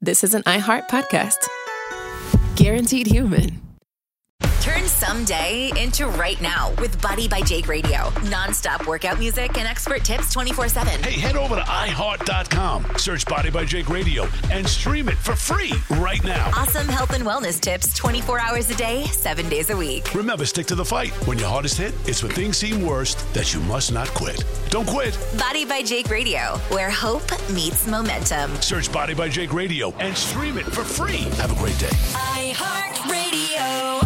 this is an iHeart podcast. Guaranteed human. Turn someday into right now with Body by Jake Radio. Non-stop workout music and expert tips 24/7. Hey, head over to iHeart.com, search Body by Jake Radio, and stream it for free right now. Awesome health and wellness tips 24 hours a day, 7 days a week. Remember, stick to the fight. When your hardest hit, it's when things seem worst that you must not quit. Don't quit. Body by Jake Radio, where hope meets momentum. Search Body by Jake Radio and stream it for free. Have a great day. iHeart Radio.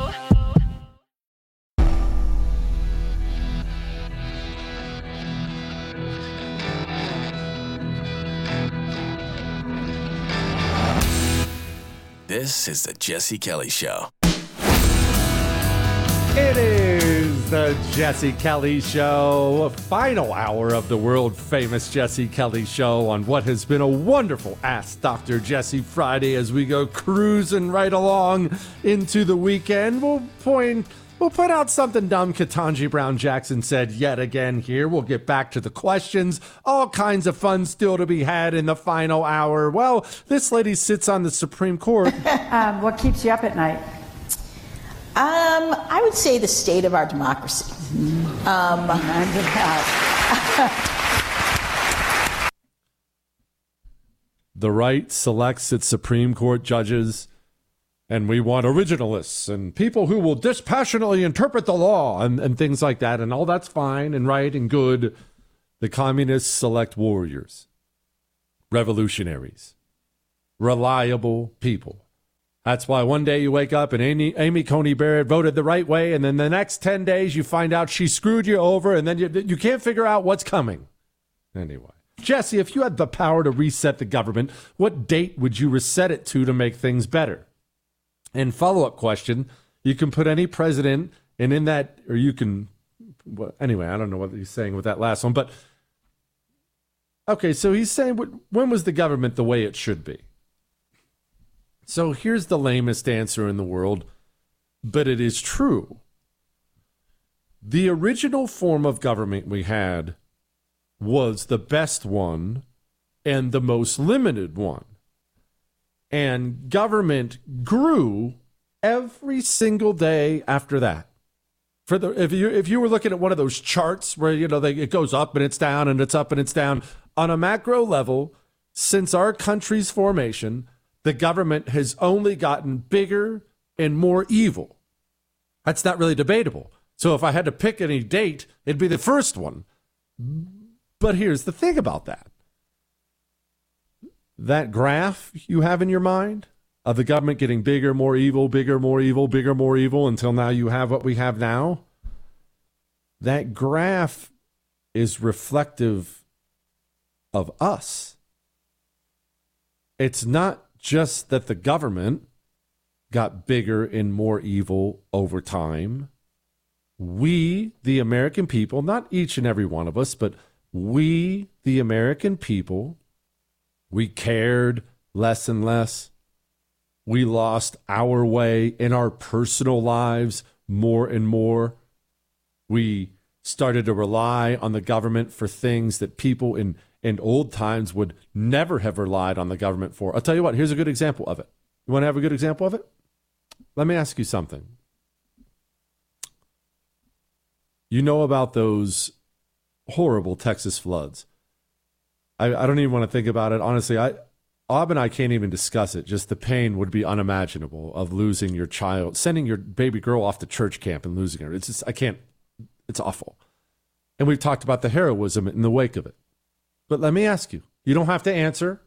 This is the Jesse Kelly Show. It is the Jesse Kelly Show, final hour of the world-famous Jesse Kelly Show on what has been a wonderful Ask Dr. Jesse Friday as we go cruising right along into the weekend. We'll put out something dumb Ketanji Brown Jackson said yet again here. We'll get back to the questions. All kinds of fun still to be had in the final hour. Well, this lady sits on the Supreme Court. What keeps you up at night? I would say the state of our democracy. The right selects its Supreme Court judges, and we want originalists and people who will dispassionately interpret the law and things like that, and all that's fine and right and good. The communists select warriors, revolutionaries, reliable people. That's why one day you wake up and Amy Coney Barrett voted the right way, and then the next 10 days you find out she screwed you over, and then you can't figure out what's coming. Anyway, Jesse, if you had the power to reset the government, what date would you reset it to make things better? And follow-up question, you can put any president, and in that, or you can, well, anyway, I don't know what he's saying with that last one, but, okay, so he's saying, when was the government the way it should be? So here's the lamest answer in the world, but it is true. The original form of government we had was the best one and the most limited one. And government grew every single day after that. If you were looking at one of those charts where it goes up and it's down and it's up and it's down, on a macro level, since our country's formation, the government has only gotten bigger and more evil. That's not really debatable. So if I had to pick any date, it'd be the first one. But here's the thing about that. That graph you have in your mind of the government getting bigger, more evil, bigger, more evil, bigger, more evil, until now you have what we have now. That graph is reflective of us. It's not just that the government got bigger and more evil over time. We, the American people, not each and every one of us, but we, the American people, we cared less and less. We lost our way in our personal lives more and more. We started to rely on the government for things that people in old times would never have relied on the government for. I'll tell you what, here's a good example of it. You want to have a good example of it? Let me ask you something. You know about those horrible Texas floods. I don't even want to think about it. Honestly, Ob and I can't even discuss it. Just the pain would be unimaginable of losing your child, sending your baby girl off to church camp and losing her. It's just, I can't, it's awful. And we've talked about the heroism in the wake of it. But let me ask you, you don't have to answer.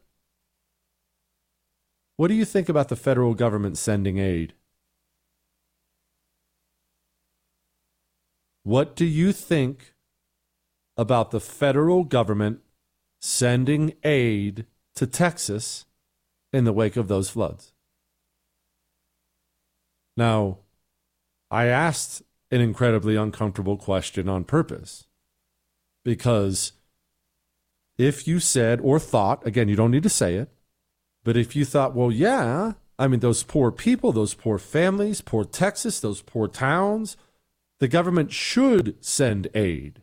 What do you think about the federal government sending aid? What do you think about the federal government sending aid to Texas in the wake of those floods? Now, I asked an incredibly uncomfortable question on purpose because if you said or thought, again, you don't need to say it, but if you thought, well, yeah, I mean, those poor people, those poor families, poor Texas, those poor towns, the government should send aid.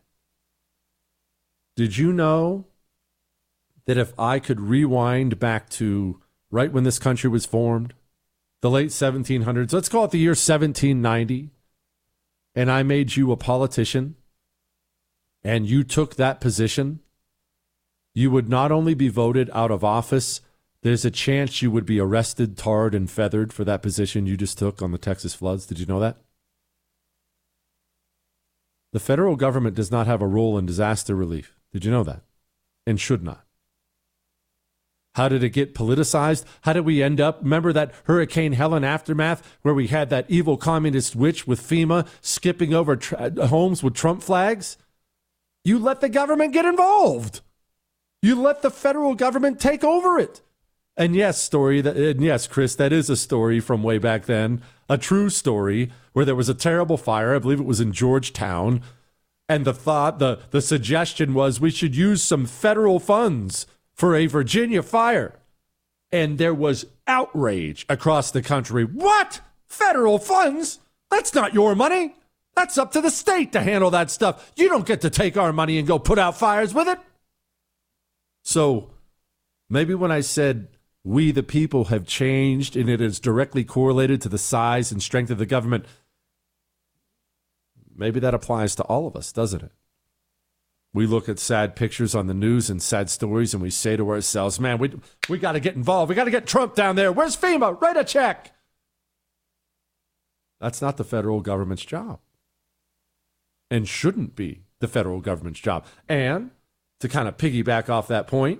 Did you know that if I could rewind back to right when this country was formed, the late 1700s, let's call it the year 1790, and I made you a politician, and you took that position, you would not only be voted out of office, there's a chance you would be arrested, tarred, and feathered for that position you just took on the Texas floods. Did you know that? The federal government does not have a role in disaster relief. Did you know that? And should not. How did it get politicized? How did we end up? Remember that Hurricane Helen aftermath where we had that evil communist witch with FEMA skipping over homes with Trump flags? You let the government get involved. You let the federal government take over it. And yes, Chris, that is a story from way back then, a true story where there was a terrible fire. I believe it was in Georgetown. And the suggestion was we should use some federal funds for a Virginia fire. And there was outrage across the country. What? Federal funds? That's not your money. That's up to the state to handle that stuff. You don't get to take our money and go put out fires with it. So maybe when I said we the people have changed and it is directly correlated to the size and strength of the government, maybe that applies to all of us, doesn't it? We look at sad pictures on the news and sad stories and we say to ourselves, man, we got to get involved. We got to get Trump down there. Where's FEMA? Write a check. That's not the federal government's job and shouldn't be the federal government's job. And to kind of piggyback off that point,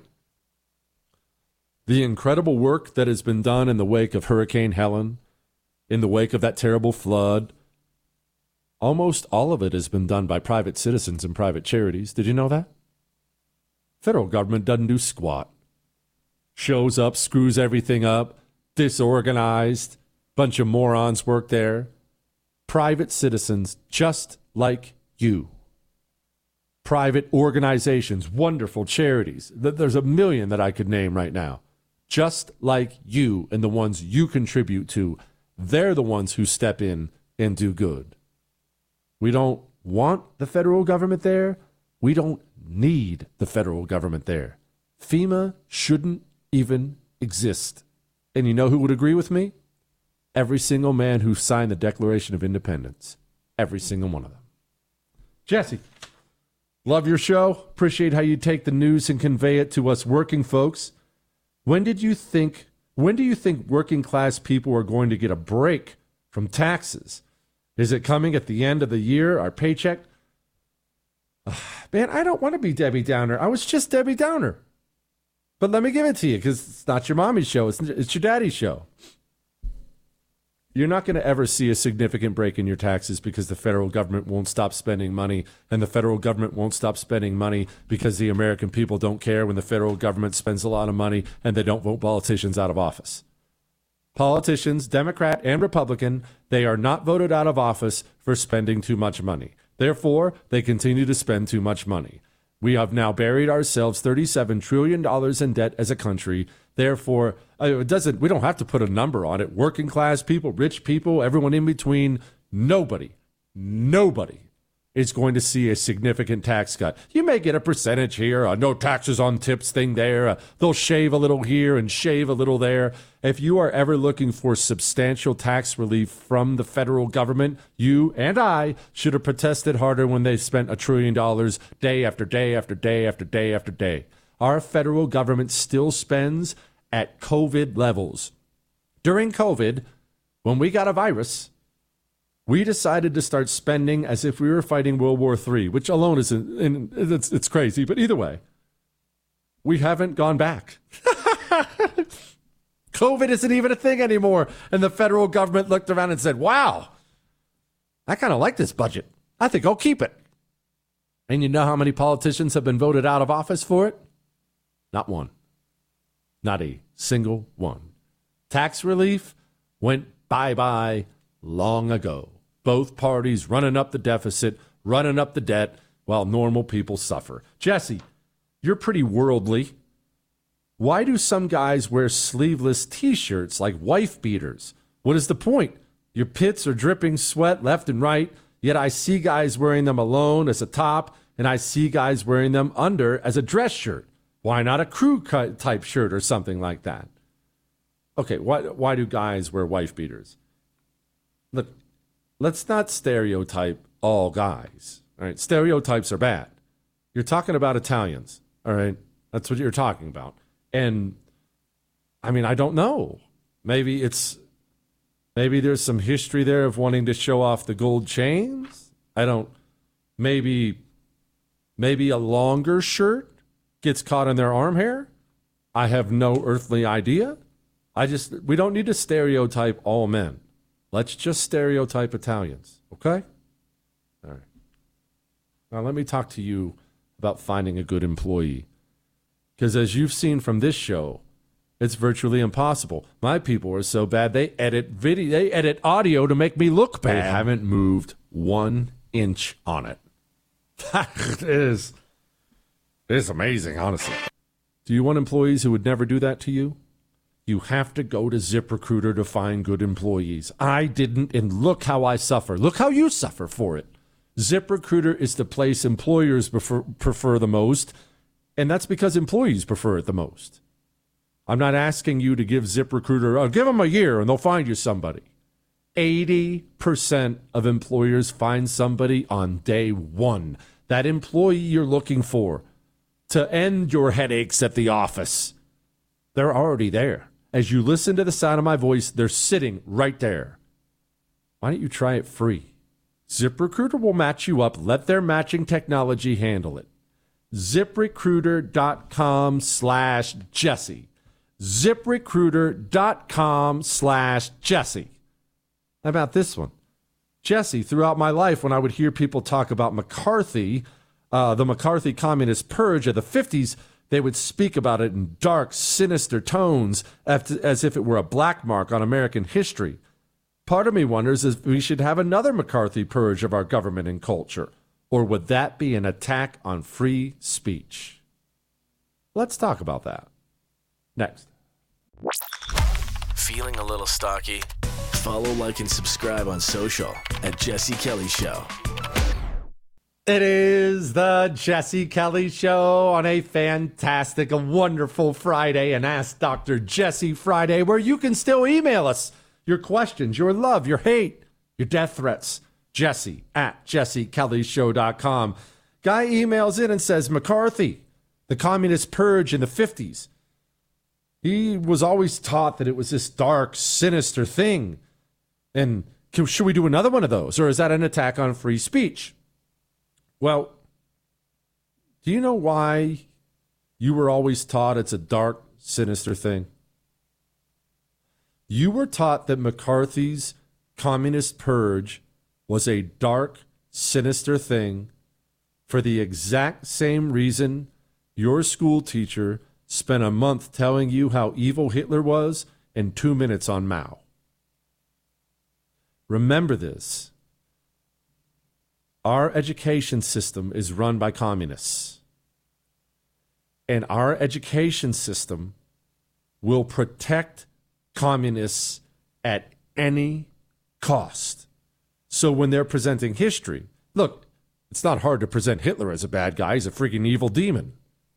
the incredible work that has been done in the wake of Hurricane Helen, in the wake of that terrible flood, almost all of it has been done by private citizens and private charities. Did you know that? Federal government doesn't do squat. Shows up, screws everything up, disorganized, bunch of morons work there. Private citizens just like you. Private organizations, wonderful charities. There's a million that I could name right now. Just like you and the ones you contribute to, they're the ones who step in and do good. We don't want the federal government there. We don't need the federal government there. FEMA shouldn't even exist. And you know who would agree with me? Every single man who signed the Declaration of Independence. Every single one of them. Jesse, love your show. Appreciate how you take the news and convey it to us working folks. When do you think working class people are going to get a break from taxes? Is it coming at the end of the year, our paycheck? Man, I don't want to be Debbie Downer. I was just Debbie Downer. But let me give it to you because it's not your mommy's show. It's your daddy's show. You're not going to ever see a significant break in your taxes because the federal government won't stop spending money, and the federal government won't stop spending money because the American people don't care when the federal government spends a lot of money and they don't vote politicians out of office. Politicians, Democrat and Republican, they are not voted out of office for spending too much money. Therefore, they continue to spend too much money. We have now buried ourselves $37 trillion in debt as a country. Therefore, we don't have to put a number on it. Working class people, rich people, everyone in between, nobody is going to see a significant tax cut. You may get a percentage here, no taxes on tips thing there. They'll shave a little here and shave a little there. If you are ever looking for substantial tax relief from the federal government, you and I should have protested harder when they spent $1 trillion day after day after day after day after day. Our federal government still spends at COVID levels. During COVID, when we got a virus, we decided to start spending as if we were fighting World War III, which alone it's crazy. But either way, we haven't gone back. COVID isn't even a thing anymore. And the federal government looked around and said, wow, I kind of like this budget. I think I'll keep it. And you know how many politicians have been voted out of office for it? Not one. Not a single one. Tax relief went bye-bye long ago. Both parties running up the deficit, running up the debt, while normal people suffer. Jesse, you're pretty worldly. Why do some guys wear sleeveless T-shirts like wife beaters? What is the point? Your pits are dripping sweat left and right, yet I see guys wearing them alone as a top, and I see guys wearing them under as a dress shirt. Why not a crew type shirt or something like that? Okay, why do guys wear wife beaters? Look, let's not stereotype all guys. All right, stereotypes are bad. You're talking about Italians. All right, that's what you're talking about. And I mean, I don't know. Maybe there's some history there of wanting to show off the gold chains. Maybe a longer shirt gets caught in their arm hair. I have no earthly idea. We don't need to stereotype all men. Let's just stereotype Italians, okay? All right. Now let me talk to you about finding a good employee. Because as you've seen from this show, it's virtually impossible. My people are so bad they edit audio to make me look bad. They haven't moved 1 inch on it. It is amazing, honestly. Do you want employees who would never do that to you? You have to go to ZipRecruiter to find good employees. I didn't, and look how I suffer. Look how you suffer for it. ZipRecruiter is the place employers prefer the most, and that's because employees prefer it the most. I'm not asking you to give ZipRecruiter, give them a year and they'll find you somebody. 80% of employers find somebody on day one. That employee you're looking for to end your headaches at the office. They're already there. As you listen to the sound of my voice, they're sitting right there. Why don't you try it free? ZipRecruiter will match you up. Let their matching technology handle it. ZipRecruiter.com/Jesse. ZipRecruiter.com/Jesse. How about this one? Jesse, throughout my life, when I would hear people talk about McCarthy, the McCarthy communist purge of the 50s, they would speak about it in dark, sinister tones as if it were a black mark on American history. Part of me wonders if we should have another McCarthy purge of our government and culture, or would that be an attack on free speech? Let's talk about that next. Feeling a little stocky? Follow, like, and subscribe on social at Jesse Kelly Show. It is the Jesse Kelly Show on a fantastic, a wonderful Friday, an Ask Dr. Jesse Friday, where you can still email us your questions, your love, your hate, your death threats. Jesse at jessekellyshow.com. Guy emails in and says, McCarthy, the communist purge in the 50s. He was always taught that it was this dark, sinister thing. And should we do another one of those? Or is that an attack on free speech? Well, do you know why you were always taught it's a dark, sinister thing? You were taught that McCarthy's communist purge was a dark, sinister thing for the exact same reason your school teacher spent a month telling you how evil Hitler was and 2 minutes on Mao. Remember this. Our education system is run by communists. And our education system will protect communists at any cost. So when they're presenting history, look, it's not hard to present Hitler as a bad guy. He's a freaking evil demon.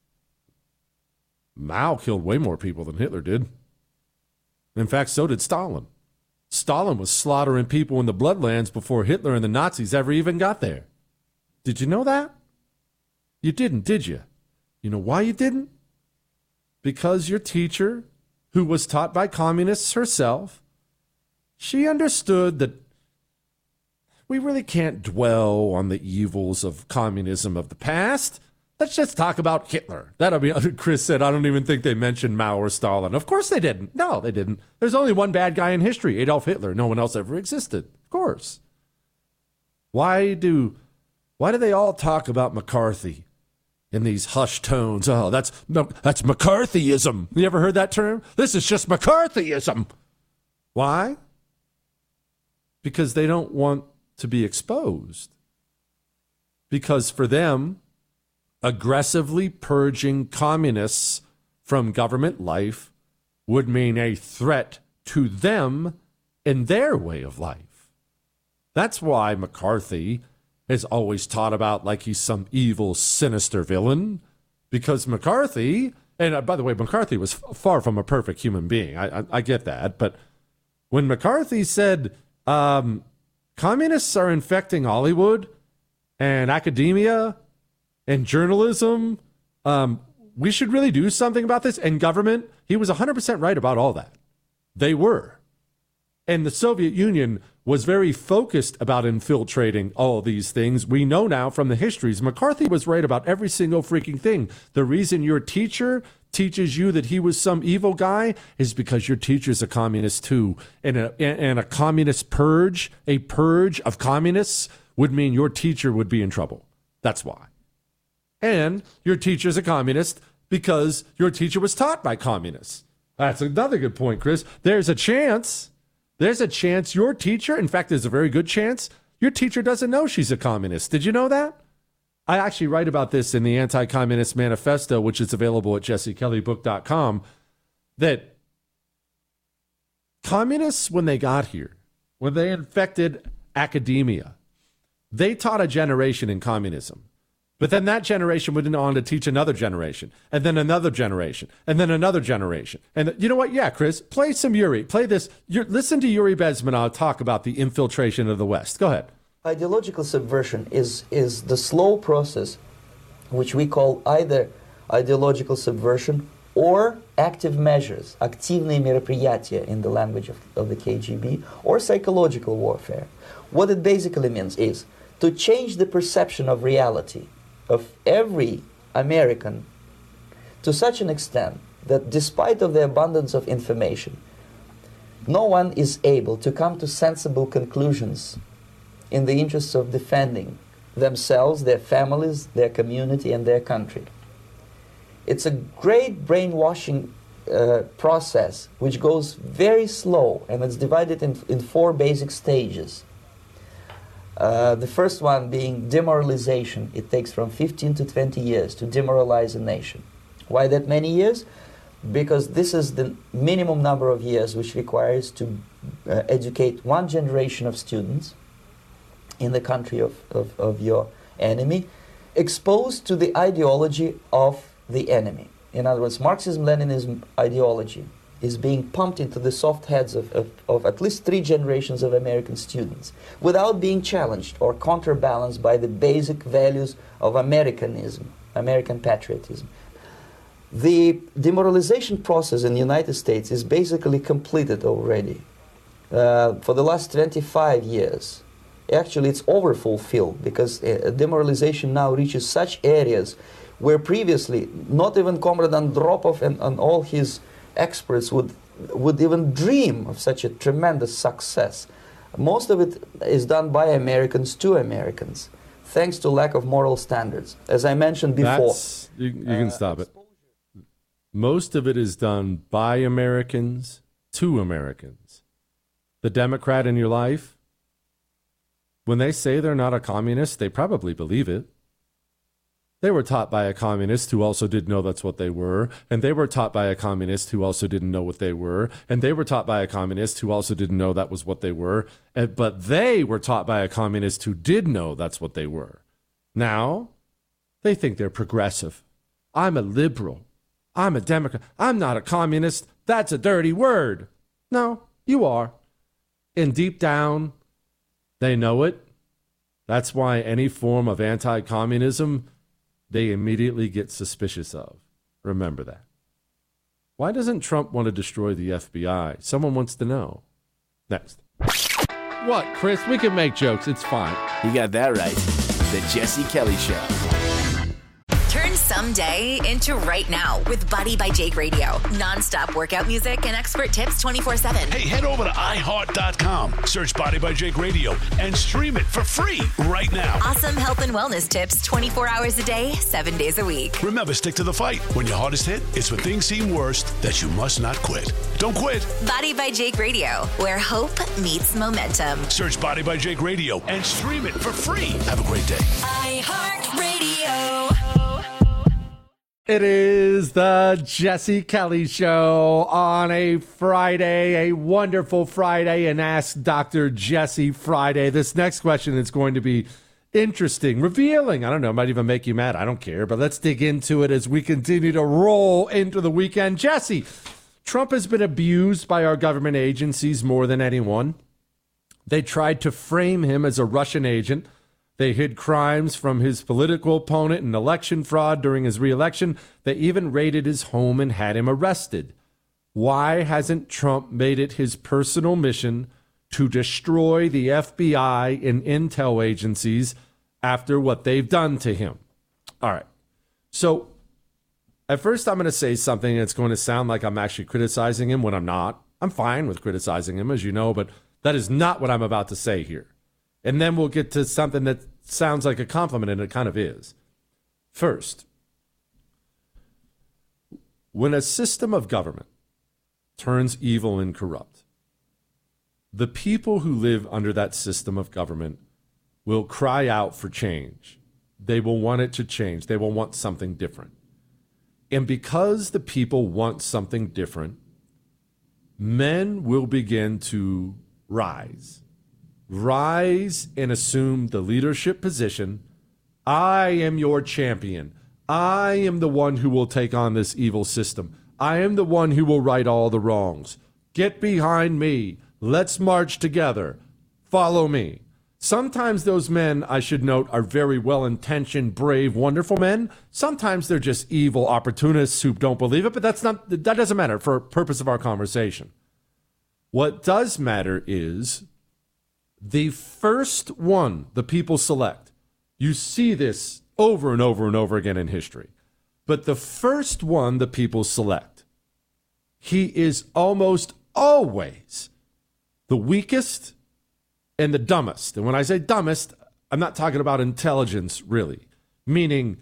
Mao killed way more people than Hitler did. In fact, so did Stalin. Stalin was slaughtering people in the bloodlands before Hitler and the Nazis ever even got there. Did you know that? You didn't, did you? You know why you didn't? Because your teacher, who was taught by communists herself, she understood that we really can't dwell on the evils of communism of the past. Let's just talk about Hitler. That'll be, Chris said, I don't even think they mentioned Mao or Stalin. Of course they didn't. No, they didn't. There's only one bad guy in history, Adolf Hitler. No one else ever existed. Of course. Why do they all talk about McCarthy in these hushed tones? Oh, that's McCarthyism. You ever heard that term? This is just McCarthyism. Why? Because they don't want to be exposed. Because for them, aggressively purging communists from government life would mean a threat to them and their way of life. That's why McCarthy is always taught about like he's some evil, sinister villain, because McCarthy And by the way, McCarthy was far from a perfect human being. I get that. But when McCarthy said communists are infecting Hollywood and academia and journalism, we should really do something about this. And government, he was 100% right about all that. They were. And the Soviet Union was very focused about infiltrating all these things. We know now from the histories, McCarthy was right about every single freaking thing. The reason your teacher teaches you that he was some evil guy is because your teacher's a communist too. And a communist purge, a purge of communists would mean your teacher would be in trouble. That's why. And your teacher's a communist because your teacher was taught by communists. That's another good point, Chris. There's a chance your teacher, in fact, there's a very good chance your teacher doesn't know she's a communist. Did you know that? I actually write about this in the Anti-Communist Manifesto, which is available at jessekellybook.com, that communists, when they got here, when they infected academia, they taught a generation in communism. But then that generation went on to teach another generation, and then another generation, and then another generation. And you know what? Yeah, Chris, play some Yuri. Play this. Listen to Yuri Bezmenov talk about the infiltration of the West. Go ahead. Ideological subversion is the slow process which we call either ideological subversion or active measures, активные мероприятия in the language of the KGB, or psychological warfare. What it basically means is to change the perception of reality of every American to such an extent that despite of the abundance of information, no one is able to come to sensible conclusions in the interests of defending themselves, their families, their community, and their country. It's a great brainwashing process which goes very slow, and it's divided in 4 basic stages. The first one being demoralization. It takes from 15 to 20 years to demoralize a nation. Why that many years? Because this is the minimum number of years which requires to educate one generation of students in the country of your enemy, exposed to the ideology of the enemy. In other words, Marxism-Leninism ideology is being pumped into the soft heads of at least 3 generations of American students without being challenged or counterbalanced by the basic values of Americanism, American patriotism. The demoralization process in the United States is basically completed already. For the last 25 years, actually it's overfulfilled because demoralization now reaches such areas where previously not even Comrade Andropov and all his experts would even dream of such a tremendous success. Most of it is done by Americans to Americans, thanks to lack of moral standards. As I mentioned before. You can stop it. Most of it is done by Americans to Americans. The Democrat in your life, when they say they're not a communist, they probably believe it. They were taught by a communist who also didn't know that's what they were, and they were taught by a communist who also didn't know what they were, and they were taught by a communist who also didn't know that was what they were, but they were taught by a communist who did know that's what they were. Now, they think they're progressive. I'm a liberal. I'm a Democrat. I'm not a communist. That's a dirty word. No, you are. And deep down, they know it. That's why any form of anti-communism they immediately get suspicious of. Remember that. Why doesn't Trump want to destroy the FBI? Someone wants to know. Next. What, Chris? We can make jokes. It's fine. You got that right. The Jesse Kelly Show. Turn someday into right now with Body by Jake Radio. Non-stop workout music and expert tips 24/7. Hey, head over to iHeart.com. Search Body by Jake Radio and stream it for free right now. Awesome health and wellness tips 24 hours a day, 7 days a week. Remember, stick to the fight. When your heart is hit, it's when things seem worst that you must not quit. Don't quit. Body by Jake Radio, where hope meets momentum. Search Body by Jake Radio and stream it for free. Have a great day. iHeartRadio. It is the Jesse Kelly Show on a Friday, a wonderful Friday, and Ask Dr. Jesse Friday. This next question is going to be interesting, revealing. I don't know, might even make you mad. I don't care, but let's dig into it as we continue to roll into the weekend. Jesse, Trump has been abused by our government agencies more than anyone. They tried to frame him as a Russian agent. They hid crimes from his political opponent and election fraud during his reelection. They even raided his home and had him arrested. Why hasn't Trump made it his personal mission to destroy the FBI and intel agencies after what they've done to him? All right. So at first I'm going to say something that's going to sound like I'm actually criticizing him when I'm not. I'm fine with criticizing him, as you know, but that is not what I'm about to say here. And then we'll get to something that sounds like a compliment, and it kind of is. First, when a system of government turns evil and corrupt, the people who live under that system of government will cry out for change. They will want it to change. They will want something different. And because the people want something different, men will begin to rise and assume the leadership position. I am your champion. I am the one who will take on this evil system. I am the one who will right all the wrongs. Get behind me. Let's march together. Follow me. Sometimes those men, I should note, are very well-intentioned, brave, wonderful men. Sometimes they're just evil opportunists who don't believe it, but that doesn't matter for purpose of our conversation. What does matter is the first one the people select. You see this over and over and over again in history. But the first one the people select, he is almost always the weakest and the dumbest. And when I say dumbest, I'm not talking about intelligence, really. Meaning,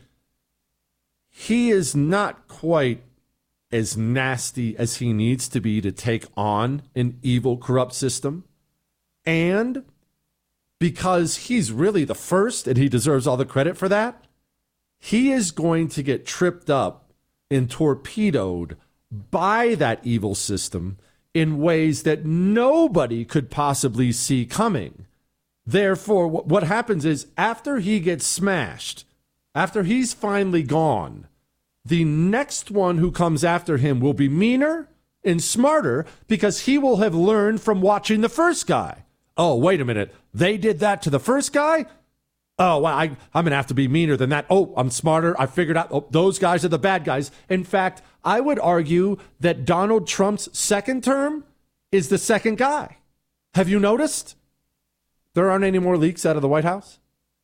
he is not quite as nasty as he needs to be to take on an evil, corrupt system. And because he's really the first, and he deserves all the credit for that, he is going to get tripped up and torpedoed by that evil system in ways that nobody could possibly see coming. Therefore, what happens is after he gets smashed, after he's finally gone, the next one who comes after him will be meaner and smarter because he will have learned from watching the first guy. Oh, wait a minute. They did that to the first guy? Oh, well, I'm going to have to be meaner than that. Oh, I'm smarter. I figured out those guys are the bad guys. In fact, I would argue that Donald Trump's second term is the second guy. Have you noticed? There aren't any more leaks out of the White House.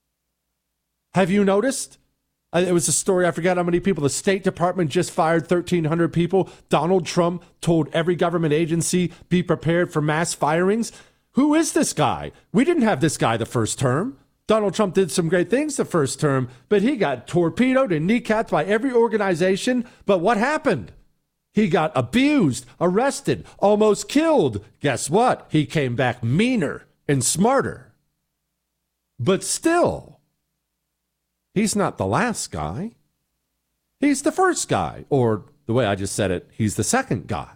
Have you noticed? It was a story, I forget how many people. The State Department just fired 1,300 people. Donald Trump told every government agency, be prepared for mass firings. Who is this guy? We didn't have this guy the first term. Donald Trump did some great things the first term, but he got torpedoed and kneecapped by every organization. But what happened? He got abused, arrested, almost killed. Guess what? He came back meaner and smarter. But still, he's not the last guy. He's the first guy. Or the way I just said it, he's the second guy.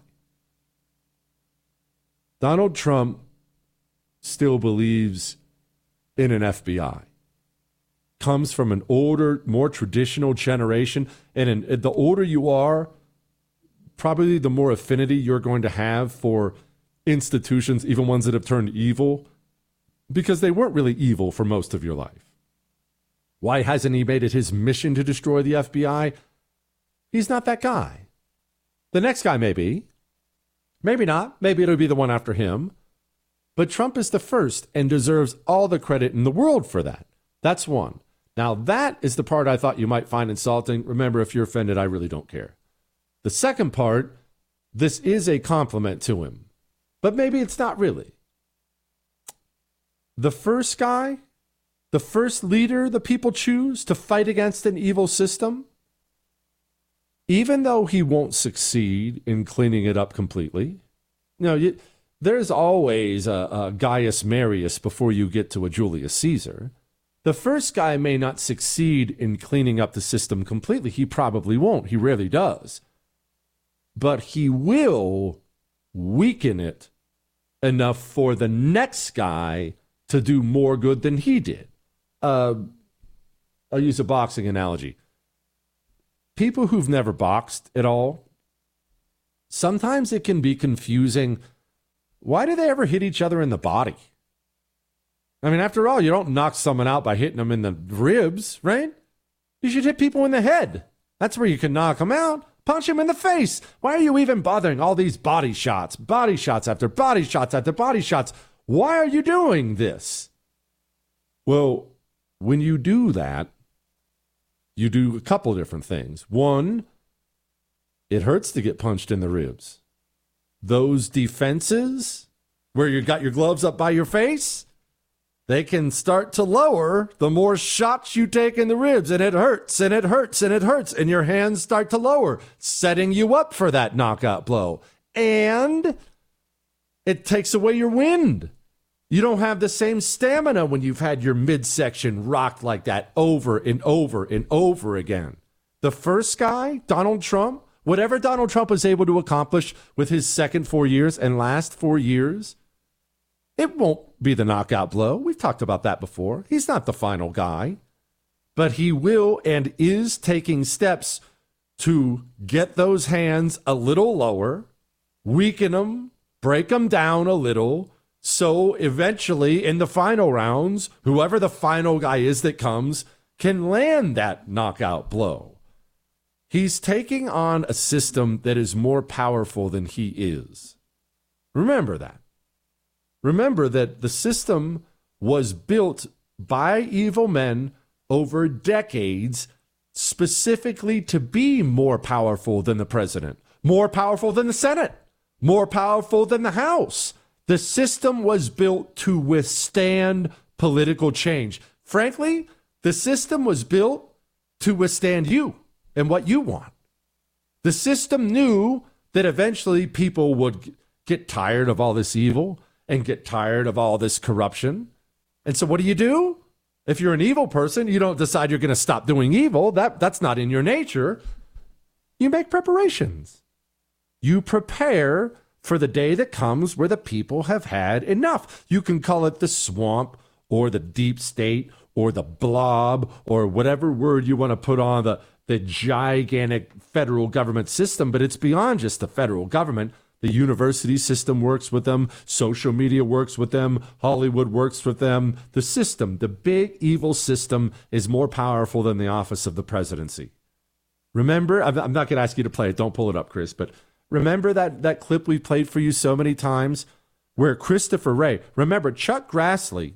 Donald Trump still believes in an FBI. Comes from an older, more traditional generation. And the older you are, probably the more affinity you're going to have for institutions, even ones that have turned evil, because they weren't really evil for most of your life. Why hasn't he made it his mission to destroy the FBI? He's not that guy. The next guy may be. Maybe not. Maybe it'll be the one after him. But Trump is the first and deserves all the credit in the world for that. That's one. Now, that is the part I thought you might find insulting. Remember, if you're offended, I really don't care. The second part, this is a compliment to him. But maybe it's not really. The first guy, the first leader the people choose to fight against an evil system, even though he won't succeed in cleaning it up completely, there's always a Gaius Marius before you get to a Julius Caesar. The first guy may not succeed in cleaning up the system completely. He probably won't. He rarely does. But he will weaken it enough for the next guy to do more good than he did. I'll use a boxing analogy. People who've never boxed at all, sometimes it can be confusing. Why do they ever hit each other in the body? I mean, after all, you don't knock someone out by hitting them in the ribs, right? You should hit people in the head. That's where you can knock them out. Punch them in the face. Why are you even bothering all these body shots after body shots after body shots? Why are you doing this? Well, when you do that, you do a couple of different things. One, it hurts to get punched in the ribs. Those defenses where you got your gloves up by your face, they can start to lower the more shots you take in the ribs, and it hurts, and it hurts, and it hurts, and your hands start to lower, setting you up for that knockout blow. And it takes away your wind. You don't have the same stamina when you've had your midsection rocked like that over and over and over again. The first guy, Donald Trump, whatever Donald Trump was able to accomplish with his second 4 years and last 4 years, it won't be the knockout blow. We've talked about that before. He's not the final guy. But he will and is taking steps to get those hands a little lower, weaken them, break them down a little, so eventually in the final rounds, whoever the final guy is that comes can land that knockout blow. He's taking on a system that is more powerful than he is. Remember that. Remember that the system was built by evil men over decades specifically to be more powerful than the president, more powerful than the Senate, more powerful than the House. The system was built to withstand political change. Frankly, the system was built to withstand you and what you want. The system knew that eventually people would get tired of all this evil and get tired of all this corruption. And so what do? If you're an evil person, you don't decide you're going to stop doing evil. That's not in your nature. You make preparations. You prepare for the day that comes where the people have had enough. You can call it the swamp or the deep state or the blob or whatever word you want to put on the gigantic federal government system, but it's beyond just the federal government. The university system works with them. Social media works with them. Hollywood works with them. The system, the big evil system, is more powerful than the office of the presidency. Remember, I'm not going to ask you to play it. Don't pull it up, Chris. But remember that clip we played for you so many times where Christopher Wray, remember Chuck Grassley,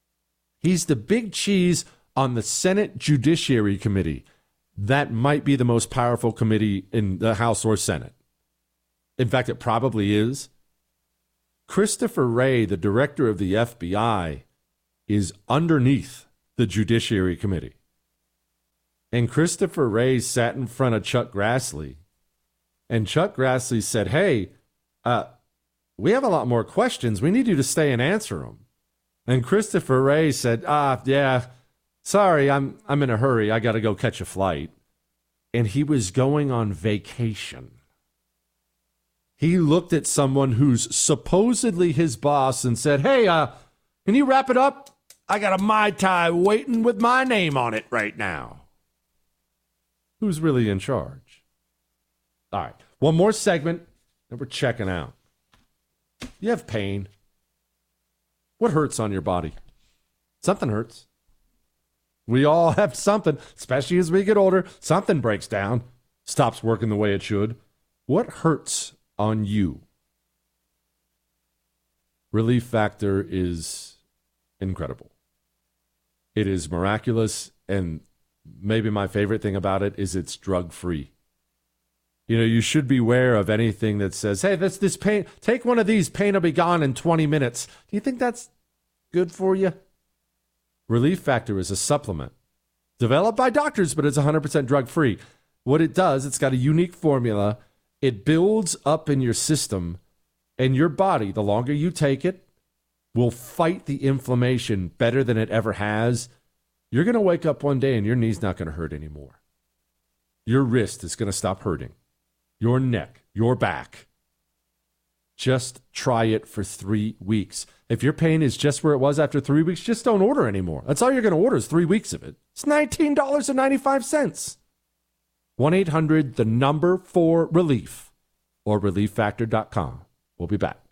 he's the big cheese on the Senate Judiciary Committee. That might be the most powerful committee in the House or Senate. In fact, it probably is. Christopher Wray, the director of the FBI, is underneath the Judiciary Committee. And Christopher Wray sat in front of Chuck Grassley. And Chuck Grassley said, hey, we have a lot more questions. We need you to stay and answer them. And Christopher Wray said, yeah, sorry, I'm in a hurry. I got to go catch a flight. And he was going on vacation. He looked at someone who's supposedly his boss and said, hey, can you wrap it up? I got a Mai Tai waiting with my name on it right now. Who's really in charge? All right, one more segment, and we're checking out. You have pain. What hurts on your body? Something hurts. We all have something, especially as we get older. Something breaks down, stops working the way it should. What hurts on you? Relief Factor is incredible. It is miraculous, and maybe my favorite thing about it is it's drug-free. You know, you should beware of anything that says, hey, this pain, take one of these, pain will be gone in 20 minutes. Do you think that's good for you? Relief Factor is a supplement developed by doctors, but it's 100% drug-free. What it does, it's got a unique formula. It builds up in your system, and your body, the longer you take it, will fight the inflammation better than it ever has. You're going to wake up one day and your knee's not going to hurt anymore. Your wrist is going to stop hurting. Your neck, your back. Just try it for 3 weeks. If your pain is just where it was after 3 weeks, just don't order anymore. That's all you're going to order is 3 weeks of it. It's $19.95. 1-800-4RELIEF or relieffactor.com. We'll be back.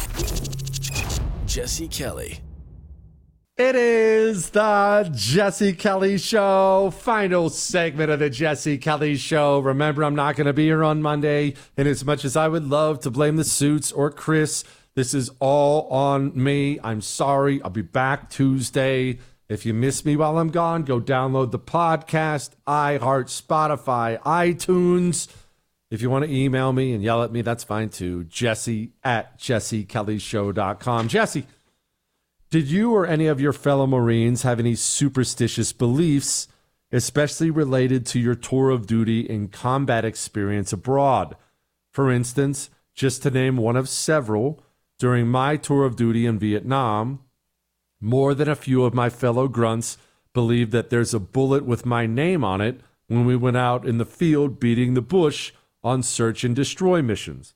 Jesse Kelly. It is the Jesse Kelly Show, final segment of the Jesse Kelly Show. Remember, I'm not going to be here on Monday, and as much as I would love to blame the suits or Chris, this is all on me. I'm sorry. I'll be back Tuesday. If you miss me while I'm gone, go download the podcast, iHeart, Spotify, iTunes. If you want to email me and yell at me, that's fine too. Jesse@jessekellyshow.com. Jesse, did you or any of your fellow Marines have any superstitious beliefs, especially related to your tour of duty and combat experience abroad? For instance, just to name one of several, during my tour of duty in Vietnam, more than a few of my fellow grunts believe that there's a bullet with my name on it when we went out in the field beating the bush on search and destroy missions.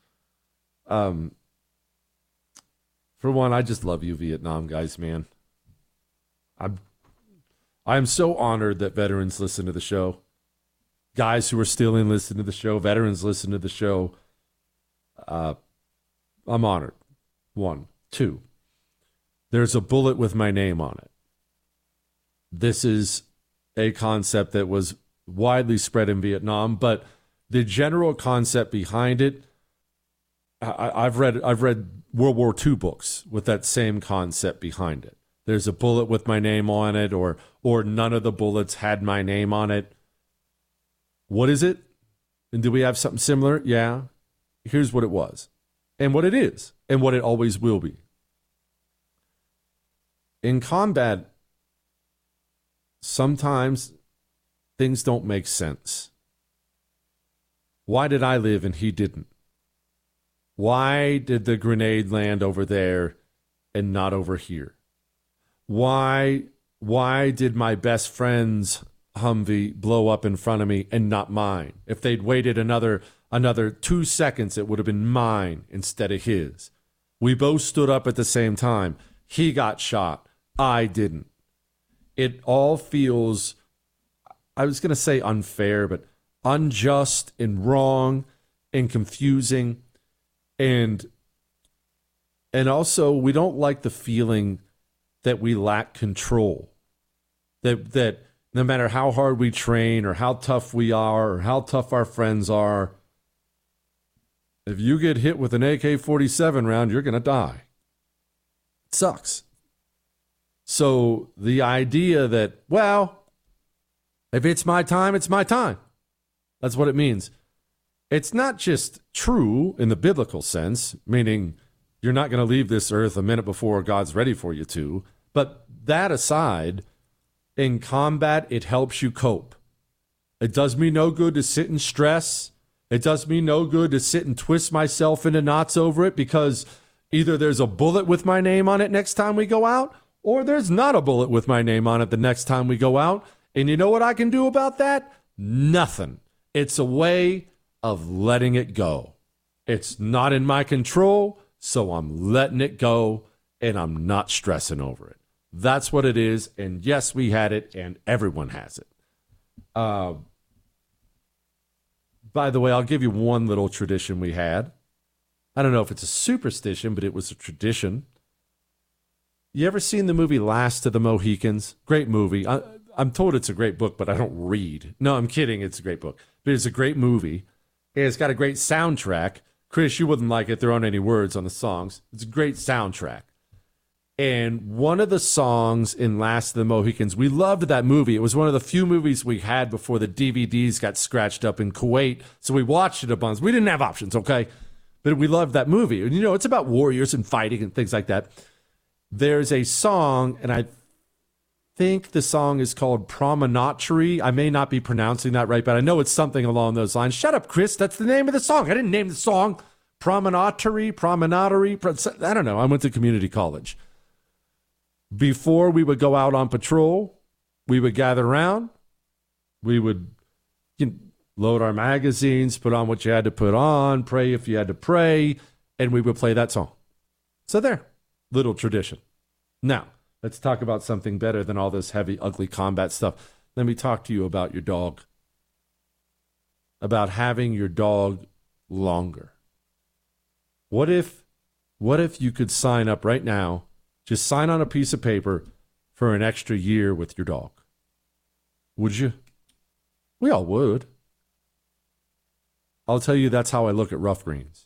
For one, I just love you Vietnam guys, man. I'm so honored that veterans listen to the show. Guys who are still in listen to the show, veterans listen to the show. I'm honored. 1. 2. There's a bullet with my name on it. This is a concept that was widely spread in Vietnam, but the general concept behind it, I've read World War II books with that same concept behind it. There's a bullet with my name on it, or none of the bullets had my name on it. What is it? And do we have something similar? Yeah. Here's what it was, and what it is, and what it always will be. In combat, sometimes things don't make sense. Why did I live and he didn't? Why did the grenade land over there and not over here? Why did my best friend's Humvee blow up in front of me and not mine? If they'd waited another 2 seconds, it would have been mine instead of his. We both stood up at the same time. He got shot. I didn't. It all feels, I was going to say unfair, but unjust and wrong and confusing. And also, we don't like the feeling that we lack control. That no matter how hard we train or how tough we are or how tough our friends are, if you get hit with an AK-47 round, you're going to die. It sucks. So the idea that, well, if it's my time, it's my time. That's what it means. It's not just true in the biblical sense, meaning you're not going to leave this earth a minute before God's ready for you to. But that aside, in combat, it helps you cope. It does me no good to sit in stress. It does me no good to sit and twist myself into knots over it, because either there's a bullet with my name on it next time we go out, or there's not a bullet with my name on it the next time we go out. And you know what I can do about that? Nothing. It's a way of letting it go. It's not in my control, so I'm letting it go, and I'm not stressing over it. That's what it is, and yes, we had it, and everyone has it. By the way, I'll give you one little tradition we had. I don't know if it's a superstition, but it was a tradition. You ever seen the movie Last of the Mohicans? Great movie. I'm told it's a great book, but I don't read. No, I'm kidding. It's a great book. But it's a great movie. It's got a great soundtrack. Chris, you wouldn't like it. There aren't any words on the songs. It's a great soundtrack. And one of the songs in Last of the Mohicans, we loved that movie. It was one of the few movies we had before the DVDs got scratched up in Kuwait. So we watched it a bunch. We didn't have options, okay? But we loved that movie. And, you know, it's about warriors and fighting and things like that. There's a song, and I think the song is called Promontory. I may not be pronouncing that right, but I know it's something along those lines. Shut up, Chris. That's the name of the song. I didn't name the song. Promontory. I don't know. I went to community college. Before we would go out on patrol, we would gather around. We would load our magazines, put on what you had to put on, pray if you had to pray, and we would play that song. So there, little tradition. Now, let's talk about something better than all this heavy, ugly combat stuff. Let me talk to you about your dog. About having your dog longer. What if you could sign up right now, just sign on a piece of paper for an extra year with your dog? Would you? We all would. I'll tell you, that's how I look at Rough Greens.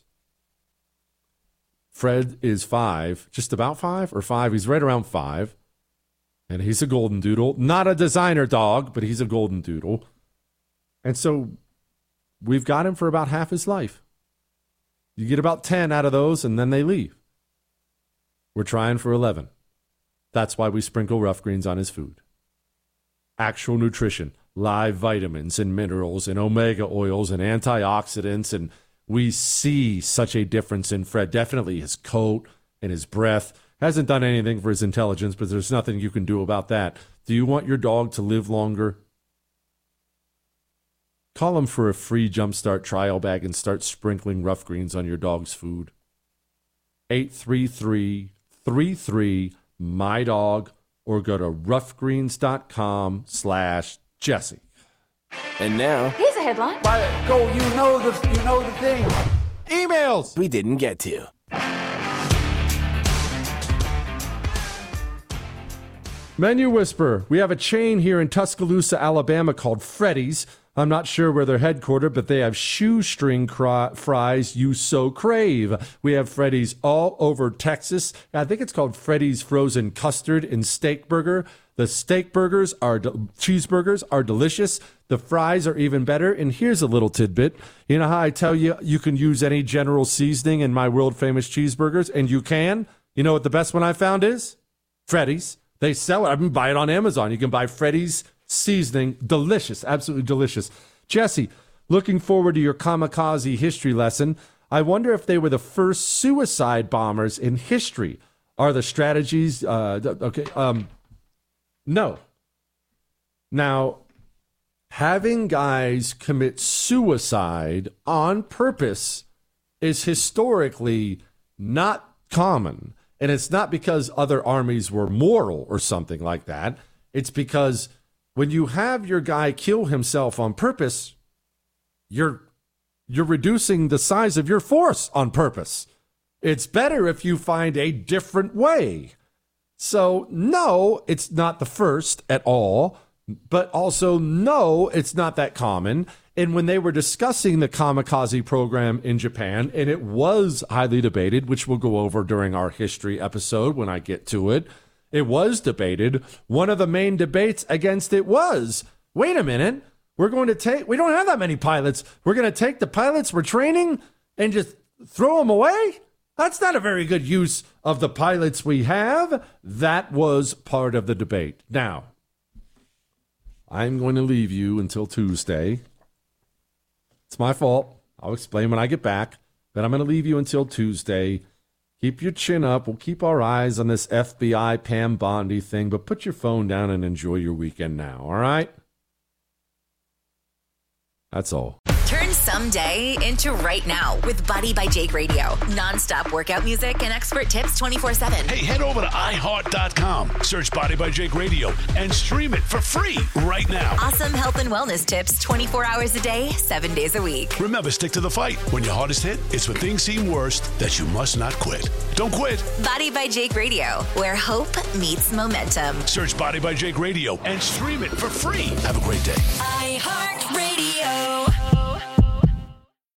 Fred is 5, just about 5 or 5. He's right around 5. And he's a golden doodle. Not a designer dog, but he's a golden doodle. And so we've got him for about half his life. You get about 10 out of those, and then they leave. We're trying for 11. That's why we sprinkle Rough Greens on his food. Actual nutrition, live vitamins and minerals and omega oils and antioxidants, and we see such a difference in Fred. Definitely his coat and his breath. Hasn't done anything for his intelligence, but there's nothing you can do about that. Do you want your dog to live longer? Call him for a free Jumpstart trial bag and start sprinkling Rough Greens on your dog's food. 833-33-MY-DOG or go to roughgreens.com/Jesse. And now, here's a headline. Go, you know the thing. Emails we didn't get to. Menu Whisper. We have a chain here in Tuscaloosa, Alabama called Freddy's. I'm not sure where they're headquartered, but they have shoestring fries you so crave. We have Freddy's all over Texas. I think it's called Freddy's Frozen Custard and Steak Burger. The steak burgers cheeseburgers are delicious. The fries are even better. And here's a little tidbit. You know how I tell you you can use any general seasoning in my world-famous cheeseburgers? And you can. You know what the best one I found is? Freddy's. They sell it. I can buy it on Amazon. You can buy Freddy's seasoning. Delicious. Absolutely delicious. Jesse, looking forward to your kamikaze history lesson. I wonder if they were the first suicide bombers in history. Are the strategies... No. Now, having guys commit suicide on purpose is historically not common. And it's not because other armies were moral or something like that. It's because when you have your guy kill himself on purpose, you're reducing the size of your force on purpose. It's better if you find a different way. So, no, it's not the first at all, but also, no, it's not that common. And when they were discussing the kamikaze program in Japan, and it was highly debated, which we'll go over during our history episode when I get to it, it was debated. One of the main debates against it was, wait a minute, we don't have that many pilots. We're going to take the pilots we're training and just throw them away? That's not a very good use of the pilots we have. That was part of the debate. Now, I'm going to leave you until Tuesday. It's my fault. I'll explain when I get back. But I'm going to leave you until Tuesday. Keep your chin up. We'll keep our eyes on this FBI Pam Bondi thing. But put your phone down and enjoy your weekend now, all right? That's all. Turn someday into right now with Body by Jake Radio. Non-stop workout music and expert tips 24/7. Hey, head over to iHeart.com. Search Body by Jake Radio and stream it for free right now. Awesome health and wellness tips 24 hours a day, 7 days a week. Remember, stick to the fight. When your hardest hit, it's when things seem worst that you must not quit. Don't quit. Body by Jake Radio, where hope meets momentum. Search Body by Jake Radio and stream it for free. Have a great day. iHeart Radio.